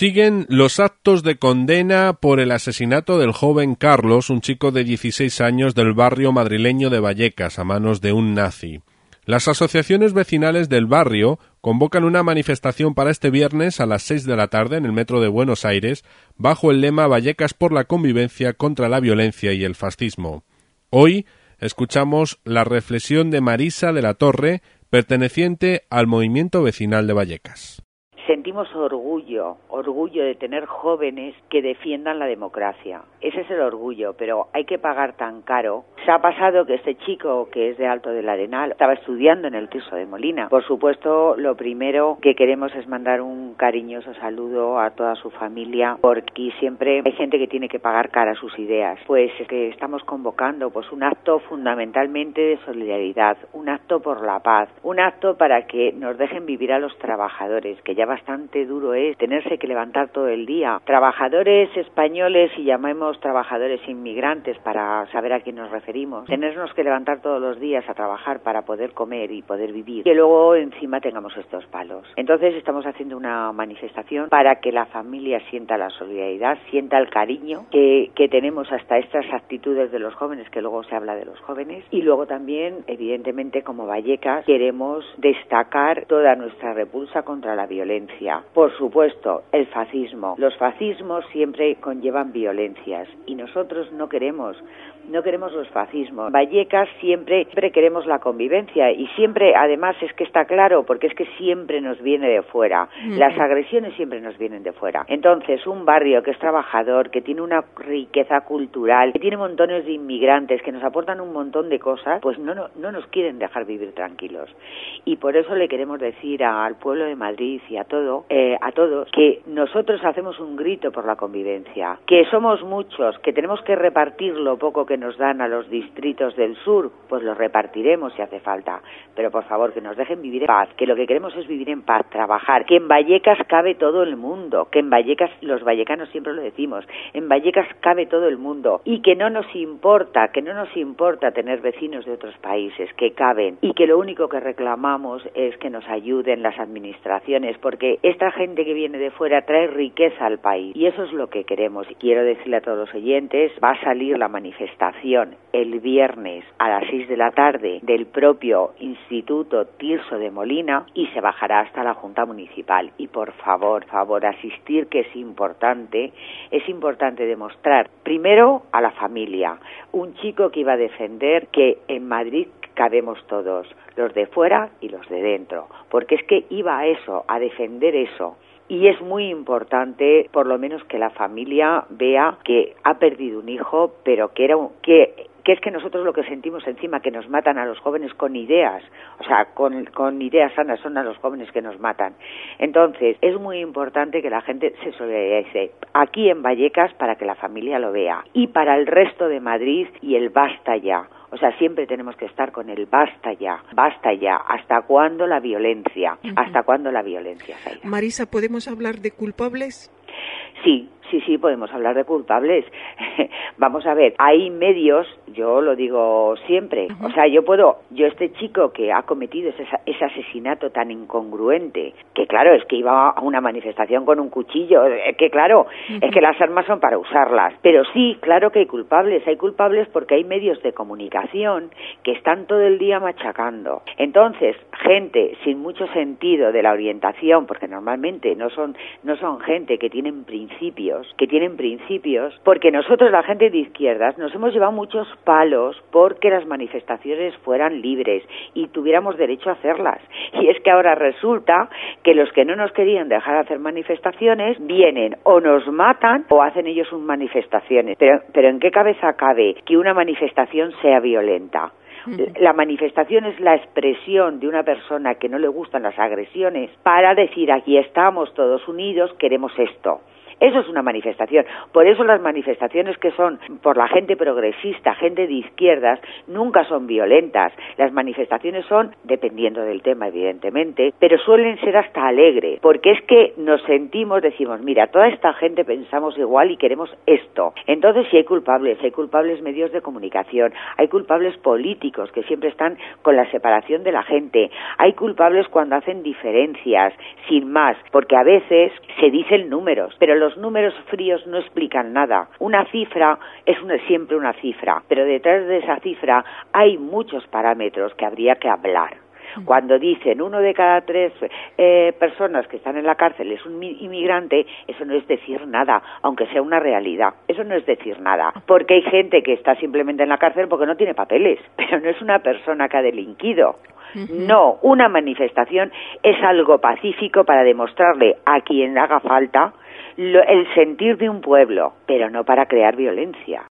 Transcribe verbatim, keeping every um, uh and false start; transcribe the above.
Siguen los actos de condena por el asesinato del joven Carlos, un chico de dieciséis años del barrio madrileño de Vallecas, a manos de un nazi. Las asociaciones vecinales del barrio convocan una manifestación para este viernes a las seis de la tarde en el metro de Buenos Aires, bajo el lema Vallecas por la convivencia contra la violencia y el fascismo. Hoy escuchamos la reflexión de Marisa de la Torre, perteneciente al movimiento vecinal de Vallecas. Sentimos orgullo, orgullo de tener jóvenes que defiendan la democracia. Ese es el orgullo, pero hay que pagar tan caro. Se ha pasado que este chico, que es de Alto del Arenal, estaba estudiando en el Tirso de Molina. Por supuesto, lo primero que queremos es mandar un cariñoso saludo a toda su familia, porque siempre hay gente que tiene que pagar cara sus ideas. Pues es que estamos convocando pues un acto fundamentalmente de solidaridad, un acto por la paz, un acto para que nos dejen vivir a los trabajadores, que ya bastante duro es tenerse que levantar todo el día. Trabajadores españoles, y llamemos trabajadores inmigrantes para saber a quién nos referimos, tenernos que levantar todos los días a trabajar para poder comer y poder vivir, que luego encima tengamos estos palos. Entonces estamos haciendo una manifestación para que la familia sienta la solidaridad, sienta el cariño que, que tenemos hasta estas actitudes de los jóvenes, que luego se habla de los jóvenes, y luego también, evidentemente, como Vallecas, queremos destacar toda nuestra repulsa contra la violencia. Por supuesto, el fascismo. Los fascismos siempre conllevan violencias y nosotros no queremos, no queremos los fascismos. Vallecas siempre, siempre queremos la convivencia y siempre, además, es que está claro, porque es que siempre nos viene de fuera. Las agresiones siempre nos vienen de fuera. Entonces, un barrio que es trabajador, que tiene una riqueza cultural, que tiene montones de inmigrantes, que nos aportan un montón de cosas, pues no, no, no nos quieren dejar vivir tranquilos. Y por eso le queremos decir al pueblo de Madrid y a todo, eh, a todos, que nosotros hacemos un grito por la convivencia, que somos muchos, que tenemos que repartir lo poco que nos dan a los distritos del sur, pues lo repartiremos si hace falta, pero por favor que nos dejen vivir en paz, que lo que queremos es vivir en paz, trabajar, que en Vallecas cabe todo el mundo, que en Vallecas, los vallecanos siempre lo decimos, en Vallecas cabe todo el mundo, y que no nos importa, que no nos importa tener vecinos de otros países, que caben, y que lo único que reclamamos es que nos ayuden las administraciones, porque que esta gente que viene de fuera trae riqueza al país y eso es lo que queremos. Y quiero decirle a todos los oyentes, va a salir la manifestación el viernes a las seis de la tarde del propio Instituto Tirso de Molina y se bajará hasta la Junta Municipal. Y por favor, favor, asistir, que es importante, es importante demostrar primero a la familia, un chico que iba a defender que en Madrid cabemos todos, los de fuera y los de dentro, porque es que iba a eso, a defender eso. Y es muy importante, por lo menos, que la familia vea que ha perdido un hijo, pero que era un, que que es que nosotros lo que sentimos encima, que nos matan a los jóvenes con ideas, o sea, con, con ideas sanas, son a los jóvenes que nos matan. Entonces, es muy importante que la gente se solidarice aquí en Vallecas para que la familia lo vea, y para el resto de Madrid y el basta ya. O sea, siempre tenemos que estar con el basta ya, basta ya. ¿Hasta cuándo la violencia? Uh-huh. ¿Hasta cuándo la violencia, Zaira? Marisa, ¿podemos hablar de culpables? Sí, sí, sí, podemos hablar de culpables. Vamos a ver, hay medios, yo lo digo siempre, uh-huh. O sea, yo puedo, yo este chico que ha cometido ese, ese asesinato tan incongruente, que claro, es que iba a una manifestación con un cuchillo, que claro, uh-huh. Es que las armas son para usarlas, pero sí, claro que hay culpables, hay culpables porque hay medios de comunicación que están todo el día machacando. Entonces, gente sin mucho sentido de la orientación, porque normalmente no son, no son gente que tienen principios, que tienen principios, porque nosotros, la gente de izquierdas, nos hemos llevado muchos palos porque las manifestaciones fueran libres y tuviéramos derecho a hacerlas. Y es que ahora resulta que los que no nos querían dejar hacer manifestaciones vienen o nos matan o hacen ellos sus manifestaciones. Pero, pero ¿en qué cabeza cabe que una manifestación sea violenta? La manifestación es la expresión de una persona que no le gustan las agresiones para decir aquí estamos todos unidos, queremos esto. Eso es una manifestación. Por eso las manifestaciones que son por la gente progresista, gente de izquierdas, nunca son violentas. Las manifestaciones son, dependiendo del tema evidentemente, pero suelen ser hasta alegres, porque es que nos sentimos, decimos, mira, toda esta gente pensamos igual y queremos esto. Entonces sí hay culpables, hay culpables medios de comunicación, hay culpables políticos que siempre están con la separación de la gente, hay culpables cuando hacen diferencias, sin más, porque a veces se dicen números, pero los números fríos no explican nada. Una cifra es una, siempre una cifra, pero detrás de esa cifra hay muchos parámetros que habría que hablar. Cuando dicen uno de cada tres eh, personas que están en la cárcel es un inmigrante, eso no es decir nada, aunque sea una realidad. Eso no es decir nada, porque hay gente que está simplemente en la cárcel porque no tiene papeles, pero no es una persona que ha delinquido. No, una manifestación es algo pacífico para demostrarle a quien haga falta lo, el sentir de un pueblo, pero no para crear violencia.